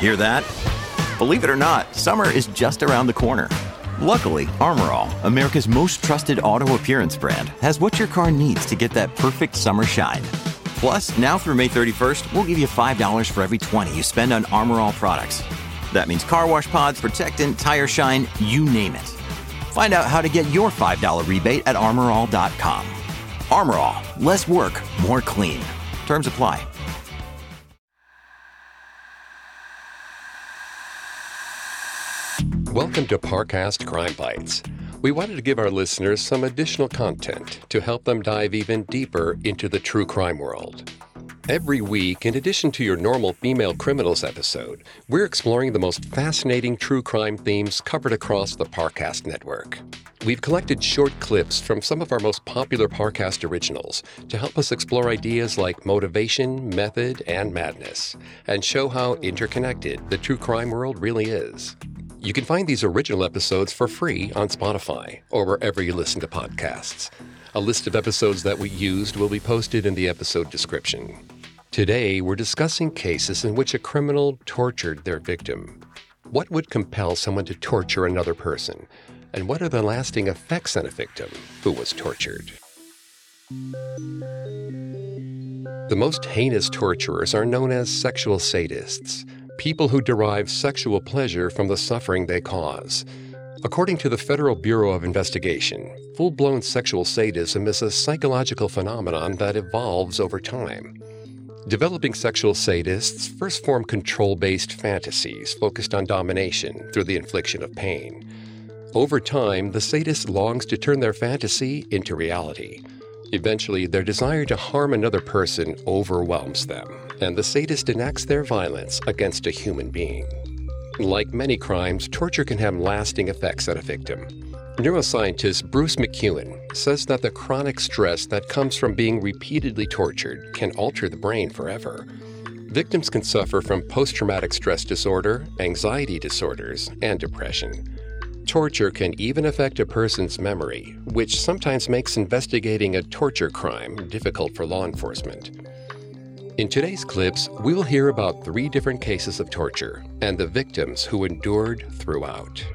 Hear that? Believe it or not, summer is just around the corner. Luckily, Armor All, America's most trusted auto appearance brand, has what your car needs to get that perfect summer shine. Plus, now through May 31st, we'll give you $5 for every $20 you spend on Armor All products. That means car wash pods, protectant, tire shine, you name it. Find out how to get your $5 rebate at armorall.com. Armor All, less work, more clean. Terms apply. Welcome to Parcast Crime Bites. We wanted to give our listeners some additional content to help them dive even deeper into the true crime world. Every week, in addition to your normal Female Criminals episode, we're exploring the most fascinating true crime themes covered across the Parcast network. We've collected short clips from some of our most popular Parcast originals to help us explore ideas like motivation, method, and madness, and show how interconnected the true crime world really is. You can find these original episodes for free on Spotify or wherever you listen to podcasts. A list of episodes that we used will be posted in the episode description. Today, we're discussing cases in which a criminal tortured their victim. What would compel someone to torture another person? And what are the lasting effects on a victim who was tortured? The most heinous torturers are known as sexual sadists, people who derive sexual pleasure from the suffering they cause. According to the Federal Bureau of Investigation, full-blown sexual sadism is a psychological phenomenon that evolves over time. Developing sexual sadists first form control-based fantasies focused on domination through the infliction of pain. Over time, the sadist longs to turn their fantasy into reality. Eventually, their desire to harm another person overwhelms them, and the sadist enacts their violence against a human being. Like many crimes, torture can have lasting effects on a victim. Neuroscientist Bruce McEwen says that the chronic stress that comes from being repeatedly tortured can alter the brain forever. Victims can suffer from post-traumatic stress disorder, anxiety disorders, and depression. Torture can even affect a person's memory, which sometimes makes investigating a torture crime difficult for law enforcement. In today's clips, we will hear about 3 different cases of torture and the victims who endured throughout.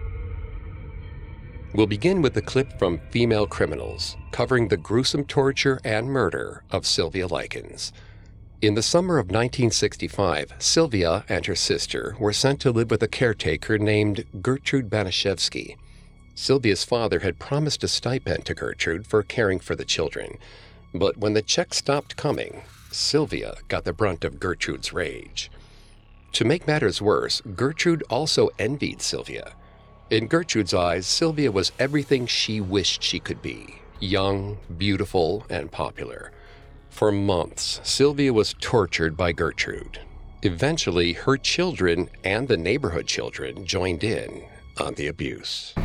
We'll begin with a clip from Female Criminals, covering the gruesome torture and murder of Sylvia Likens. In the summer of 1965, Sylvia and her sister were sent to live with a caretaker named Gertrude Banashevsky. Sylvia's father had promised a stipend to Gertrude for caring for the children, but when the check stopped coming, Sylvia got the brunt of Gertrude's rage. To make matters worse, Gertrude also envied Sylvia. In Gertrude's eyes, Sylvia was everything she wished she could be: young, beautiful, and popular. For months, Sylvia was tortured by Gertrude. Eventually, her children and the neighborhood children joined in on the abuse.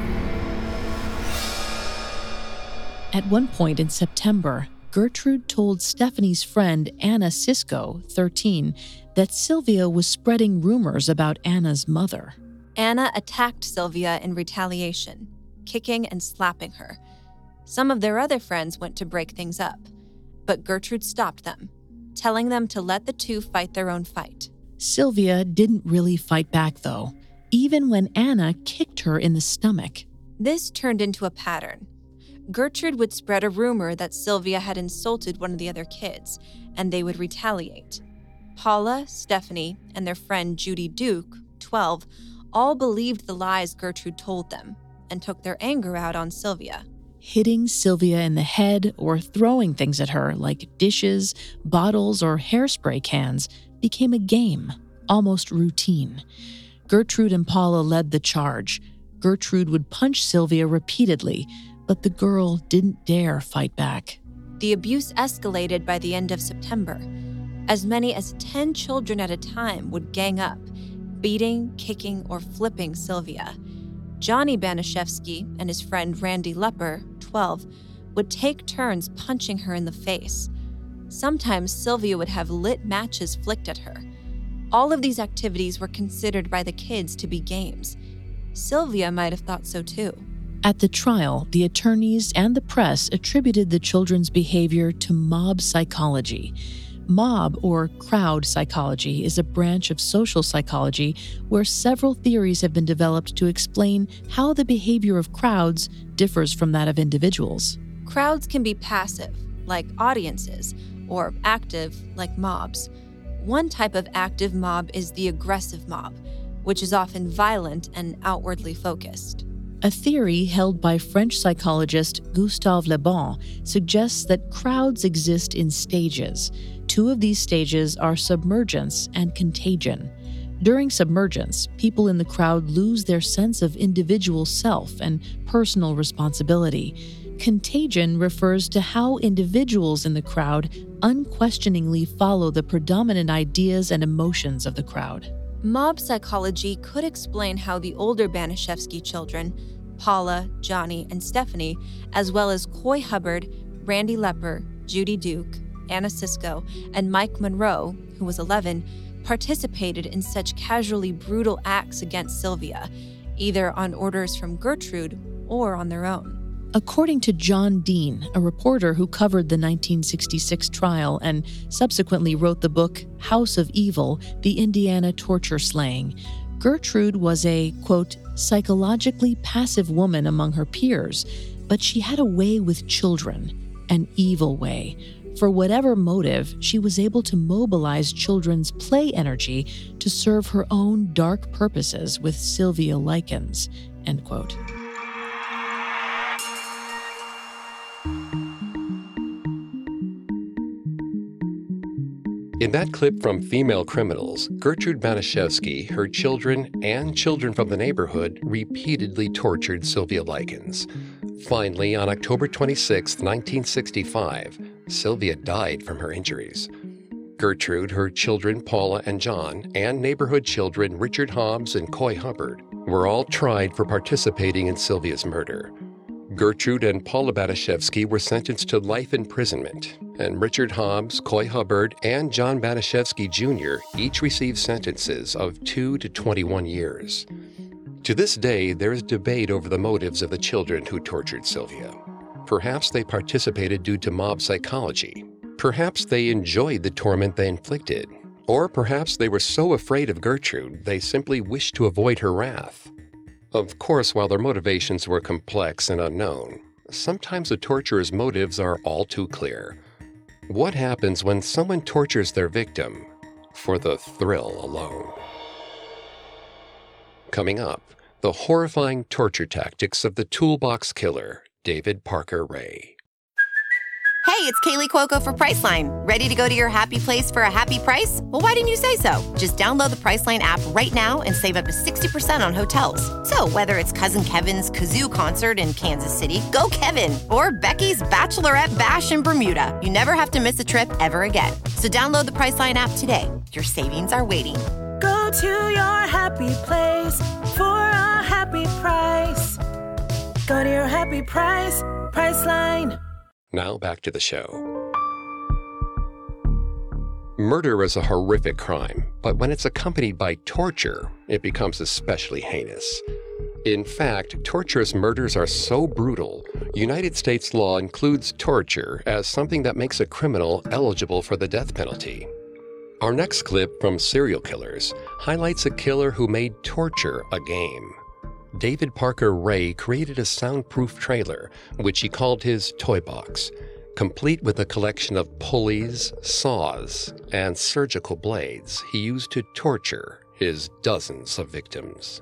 At one point in September, Gertrude told Stephanie's friend Anna Sisko, 13, that Sylvia was spreading rumors about Anna's mother. Anna attacked Sylvia in retaliation, kicking and slapping her. Some of their other friends went to break things up, but Gertrude stopped them, telling them to let the two fight their own fight. Sylvia didn't really fight back, though, even when Anna kicked her in the stomach. This turned into a pattern. Gertrude would spread a rumor that Sylvia had insulted one of the other kids, and they would retaliate. Paula, Stephanie, and their friend Judy Duke, 12, all believed the lies Gertrude told them and took their anger out on Sylvia. Hitting Sylvia in the head or throwing things at her like dishes, bottles, or hairspray cans became a game, almost routine. Gertrude and Paula led the charge. Gertrude would punch Sylvia repeatedly, but the girl didn't dare fight back. The abuse escalated by the end of September. As many as 10 children at a time would gang up, beating, kicking, or flipping Sylvia. Johnny Banashevsky and his friend Randy Lepper, 12, would take turns punching her in the face. Sometimes Sylvia would have lit matches flicked at her. All of these activities were considered by the kids to be games. Sylvia might have thought so too. At the trial, the attorneys and the press attributed the children's behavior to mob psychology. Mob or crowd psychology is a branch of social psychology where several theories have been developed to explain how the behavior of crowds differs from that of individuals. Crowds can be passive, like audiences, or active, like mobs. One type of active mob is the aggressive mob, which is often violent and outwardly focused. A theory held by French psychologist Gustave Le Bon suggests that crowds exist in stages. Two of these stages are submergence and contagion. During submergence, people in the crowd lose their sense of individual self and personal responsibility. Contagion refers to how individuals in the crowd unquestioningly follow the predominant ideas and emotions of the crowd. Mob psychology could explain how the older Baniszewski children, Paula, Johnny, and Stephanie, as well as Coy Hubbard, Randy Lepper, Judy Duke, Anna Sisco, and Mike Monroe, who was 11, participated in such casually brutal acts against Sylvia, either on orders from Gertrude or on their own. According to John Dean, a reporter who covered the 1966 trial and subsequently wrote the book House of Evil, The Indiana Torture Slaying, Gertrude was a, quote, psychologically passive woman among her peers, but she had a way with children, an evil way. For whatever motive, she was able to mobilize children's play energy to serve her own dark purposes with Sylvia Likens, end quote. In that clip from Female Criminals, Gertrude Baniszewski, her children, and children from the neighborhood repeatedly tortured Sylvia Likens. Finally, on October 26, 1965, Sylvia died from her injuries. Gertrude, her children Paula and John, and neighborhood children Richard Hobbs and Coy Hubbard were all tried for participating in Sylvia's murder. Gertrude and Paula Baniszewski were sentenced to life imprisonment, and Richard Hobbs, Coy Hubbard, and John Baniszewski Jr. each received sentences of 2 to 21 years. To this day, there is debate over the motives of the children who tortured Sylvia. Perhaps they participated due to mob psychology. Perhaps they enjoyed the torment they inflicted. Or perhaps they were so afraid of Gertrude, they simply wished to avoid her wrath. Of course, while their motivations were complex and unknown, sometimes the torturer's motives are all too clear. What happens when someone tortures their victim for the thrill alone? Coming up, the horrifying torture tactics of the toolbox killer, David Parker Ray. Hey, it's Kaylee Cuoco for Priceline. Ready to go to your happy place for a happy price? Well, why didn't you say so? Just download the Priceline app right now and save up to 60% on hotels. So whether it's Cousin Kevin's Kazoo Concert in Kansas City, go Kevin, or Becky's Bachelorette Bash in Bermuda, you never have to miss a trip ever again. So download the Priceline app today. Your savings are waiting. Go to your happy place for a happy price. Go to your happy price, Priceline. Now back to the show. Murder is a horrific crime, but when it's accompanied by torture, it becomes especially heinous. In fact, torturous murders are so brutal, United States law includes torture as something that makes a criminal eligible for the death penalty. Our next clip from Serial Killers highlights a killer who made torture a game. David Parker Ray created a soundproof trailer, which he called his toy box, complete with a collection of pulleys, saws, and surgical blades he used to torture his dozens of victims.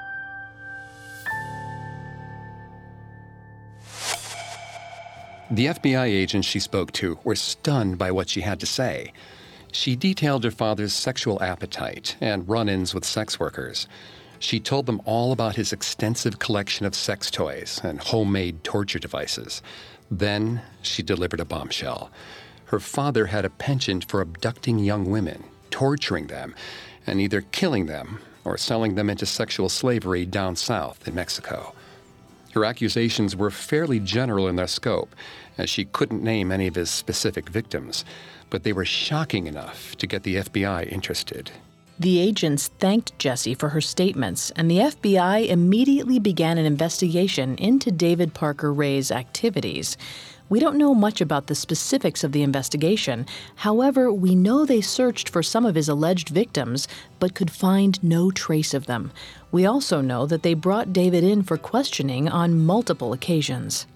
The FBI agents she spoke to were stunned by what she had to say. She detailed her father's sexual appetite and run-ins with sex workers. She told them all about his extensive collection of sex toys and homemade torture devices. Then she delivered a bombshell. Her father had a penchant for abducting young women, torturing them, and either killing them or selling them into sexual slavery down south in Mexico. Her accusations were fairly general in their scope, as she couldn't name any of his specific victims, but they were shocking enough to get the FBI interested. The agents thanked Jessie for her statements, and the FBI immediately began an investigation into David Parker Ray's activities. We don't know much about the specifics of the investigation. However, we know they searched for some of his alleged victims, but could find no trace of them. We also know that they brought David in for questioning on multiple occasions.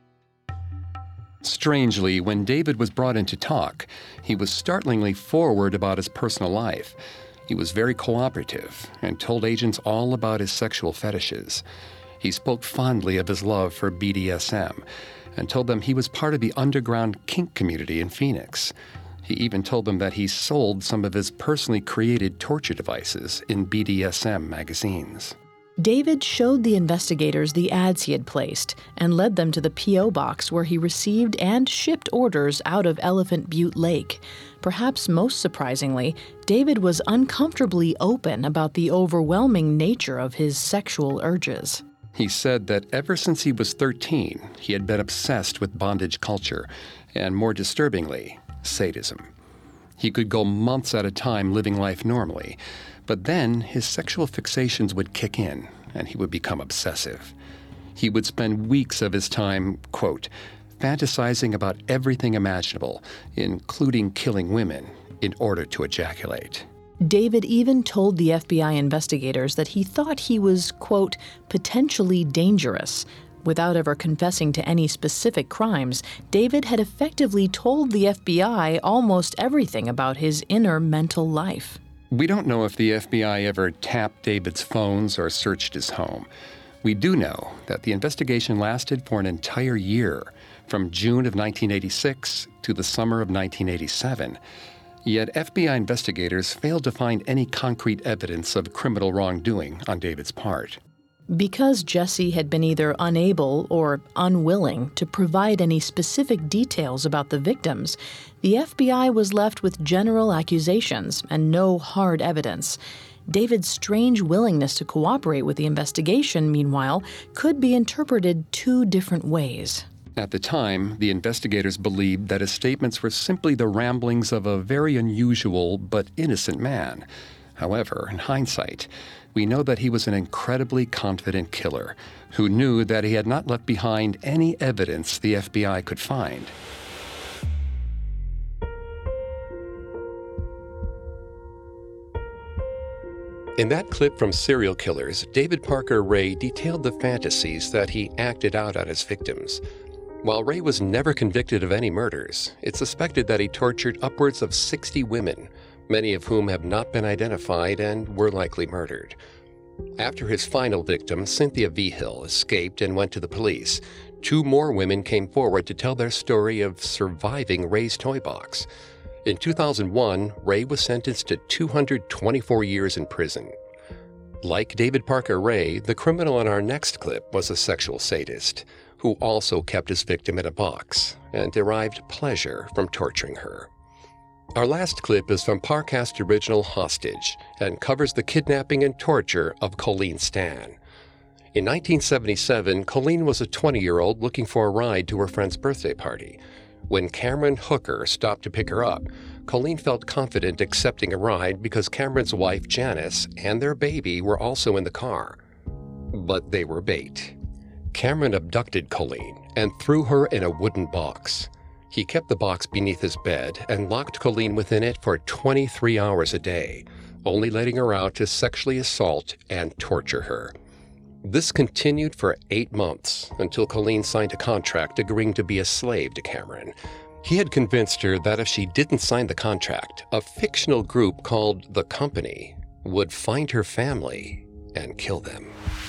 Strangely, when David was brought in to talk, he was startlingly forward about his personal life. He was very cooperative and told agents all about his sexual fetishes. He spoke fondly of his love for BDSM and told them he was part of the underground kink community in Phoenix. He even told them that he sold some of his personally created torture devices in BDSM magazines. David showed the investigators the ads he had placed and led them to the P.O. box where he received and shipped orders out of Elephant Butte Lake. Perhaps most surprisingly, David was uncomfortably open about the overwhelming nature of his sexual urges. He said that ever since he was 13, he had been obsessed with bondage culture, and more disturbingly, sadism. He could go months at a time living life normally, but then his sexual fixations would kick in, and he would become obsessive. He would spend weeks of his time, quote, fantasizing about everything imaginable, including killing women, in order to ejaculate. David even told the FBI investigators that he thought he was, quote, potentially dangerous. Without ever confessing to any specific crimes, David had effectively told the FBI almost everything about his inner mental life. We don't know if the FBI ever tapped David's phones or searched his home. We do know that the investigation lasted for an entire year, from June of 1986 to the summer of 1987. Yet FBI investigators failed to find any concrete evidence of criminal wrongdoing on David's part. Because Jesse had been either unable or unwilling to provide any specific details about the victims, the FBI was left with general accusations and no hard evidence. David's strange willingness to cooperate with the investigation, meanwhile, could be interpreted two different ways. At the time, the investigators believed that his statements were simply the ramblings of a very unusual but innocent man. However, in hindsight, we know that he was an incredibly confident killer who knew that he had not left behind any evidence the FBI could find. In that clip from Serial Killers, David Parker Ray detailed the fantasies that he acted out on his victims. While Ray was never convicted of any murders, it's suspected that he tortured upwards of 60 women, many of whom have not been identified and were likely murdered. After his final victim, Cynthia Vigil, escaped and went to the police, 2 more women came forward to tell their story of surviving Ray's toy box. In 2001, Ray was sentenced to 224 years in prison. Like David Parker Ray, the criminal in our next clip was a sexual sadist who also kept his victim in a box and derived pleasure from torturing her. Our last clip is from Parcast's original Hostage and covers the kidnapping and torture of Colleen Stan. In 1977, Colleen was a 20-year-old looking for a ride to her friend's birthday party. When Cameron Hooker stopped to pick her up, Colleen felt confident accepting a ride because Cameron's wife, Janice, and their baby were also in the car. But they were bait. Cameron abducted Colleen and threw her in a wooden box. He kept the box beneath his bed and locked Colleen within it for 23 hours a day, only letting her out to sexually assault and torture her. This continued for 8 months until Colleen signed a contract agreeing to be a slave to Cameron. He had convinced her that if she didn't sign the contract, a fictional group called The Company would find her family and kill them.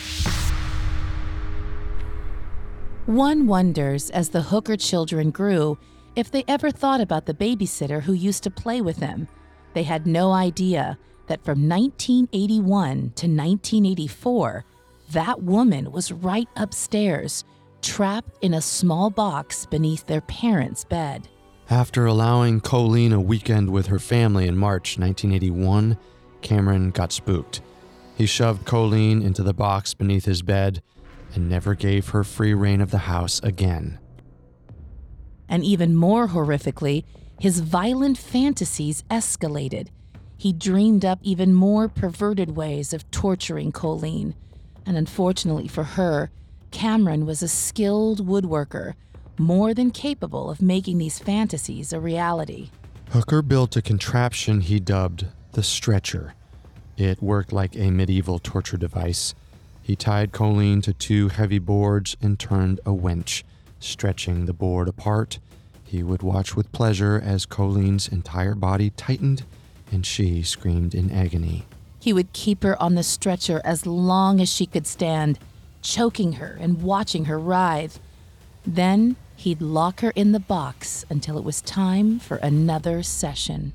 One wonders, as the Hooker children grew, if they ever thought about the babysitter who used to play with them. They had no idea that from 1981 to 1984, that woman was right upstairs, trapped in a small box beneath their parents' bed. After allowing Colleen a weekend with her family in March 1981, Cameron got spooked. He shoved Colleen into the box beneath his bed and never gave her free rein of the house again. And even more horrifically, his violent fantasies escalated. He dreamed up even more perverted ways of torturing Colleen. And unfortunately for her, Cameron was a skilled woodworker. more than capable of making these fantasies a reality. Hooker built a contraption he dubbed the stretcher. It worked like a medieval torture device. He tied Colleen to 2 heavy boards and turned a winch. Stretching the board apart, he would watch with pleasure as Colleen's entire body tightened and she screamed in agony. He would keep her on the stretcher as long as she could stand, choking her and watching her writhe. Then he'd lock her in the box until it was time for another session.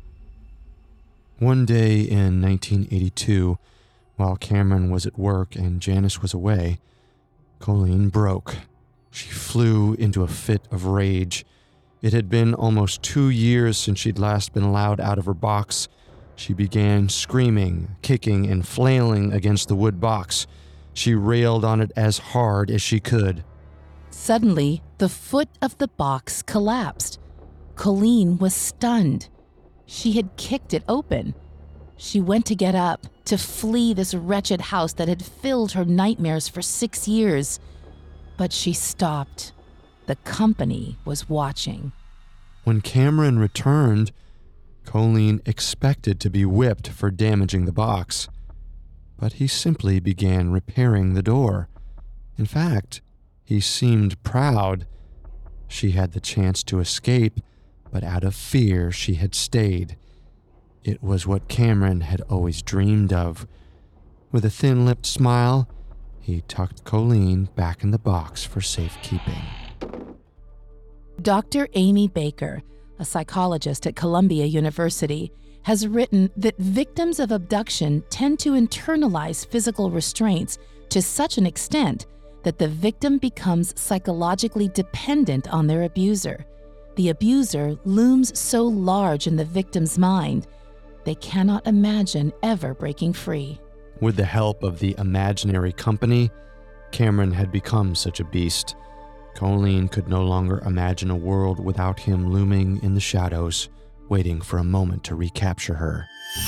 One day in 1982, while Cameron was at work and Janice was away, Colleen broke. She flew into a fit of rage. It had been almost 2 years since she'd last been allowed out of her box. She began screaming, kicking, and flailing against the wood box. She railed on it as hard as she could. Suddenly, the foot of the box collapsed. Colleen was stunned. She had kicked it open. She went to get up, to flee this wretched house that had filled her nightmares for 6 years. But she stopped. The company was watching. When Cameron returned, Colleen expected to be whipped for damaging the box. But he simply began repairing the door. In fact, he seemed proud. She had the chance to escape, but out of fear she had stayed. It was what Cameron had always dreamed of. With a thin-lipped smile, he tucked Colleen back in the box for safekeeping. Dr. Amy Baker, a psychologist at Columbia University, has written that victims of abduction tend to internalize physical restraints to such an extent that the victim becomes psychologically dependent on their abuser. The abuser looms so large in the victim's mind, they cannot imagine ever breaking free. With the help of the imaginary company, Cameron had become such a beast. Colleen could no longer imagine a world without him looming in the shadows, waiting for a moment to recapture her.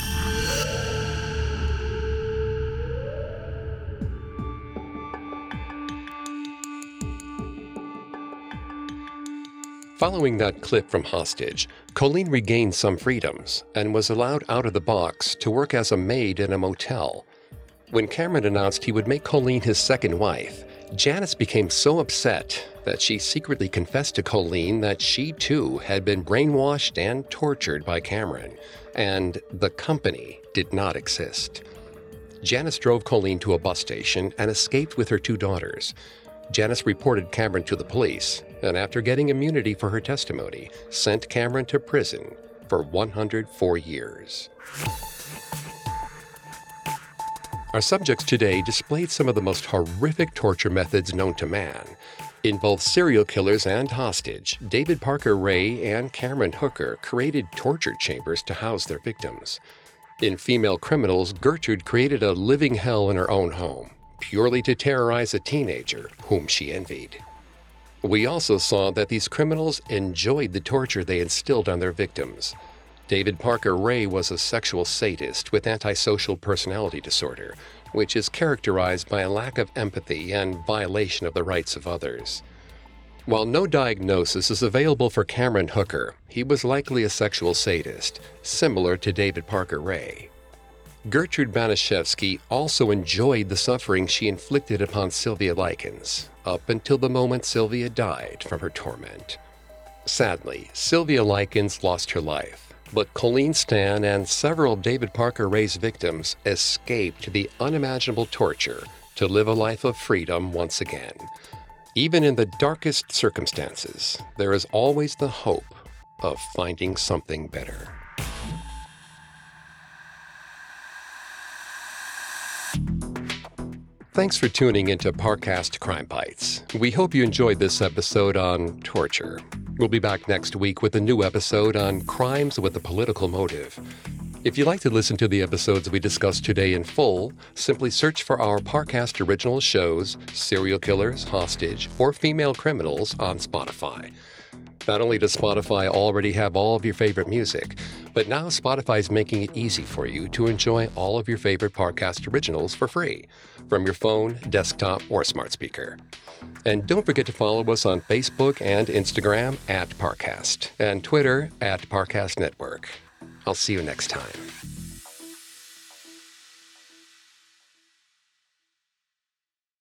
Following that clip from Hostage, Colleen regained some freedoms and was allowed out of the box to work as a maid in a motel. When Cameron announced he would make Colleen his second wife, Janice became so upset that she secretly confessed to Colleen that she too had been brainwashed and tortured by Cameron, and the company did not exist. Janice drove Colleen to a bus station and escaped with her 2 daughters. Janice reported Cameron to the police, and after getting immunity for her testimony, sent Cameron to prison for 104 years. Our subjects today displayed some of the most horrific torture methods known to man. In both Serial Killers and Hostage, David Parker Ray and Cameron Hooker created torture chambers to house their victims. In Female Criminals, Gertrude created a living hell in her own home, purely to terrorize a teenager whom she envied. We also saw that these criminals enjoyed the torture they instilled on their victims. David Parker Ray was a sexual sadist with antisocial personality disorder, which is characterized by a lack of empathy and violation of the rights of others. While no diagnosis is available for Cameron Hooker, he was likely a sexual sadist, similar to David Parker Ray. Gertrude Banishevsky also enjoyed the suffering she inflicted upon Sylvia Likens, up until the moment Sylvia died from her torment. Sadly, Sylvia Likens lost her life, but Colleen Stan and several of David Parker Ray's victims escaped the unimaginable torture to live a life of freedom once again. Even in the darkest circumstances, there is always the hope of finding something better. Thanks for tuning into Parcast Crime Bites. We hope you enjoyed this episode on torture. We'll be back next week with a new episode on crimes with a political motive. If you'd like to listen to the episodes we discussed today in full, simply search for our Parcast original shows, Serial Killers, Hostage, or Female Criminals on Spotify. Not only does Spotify already have all of your favorite music, but now Spotify is making it easy for you to enjoy all of your favorite Parcast originals for free from your phone, desktop, or smart speaker. And don't forget to follow us on Facebook and Instagram @Parcast and Twitter @Parcast Network. I'll see you next time.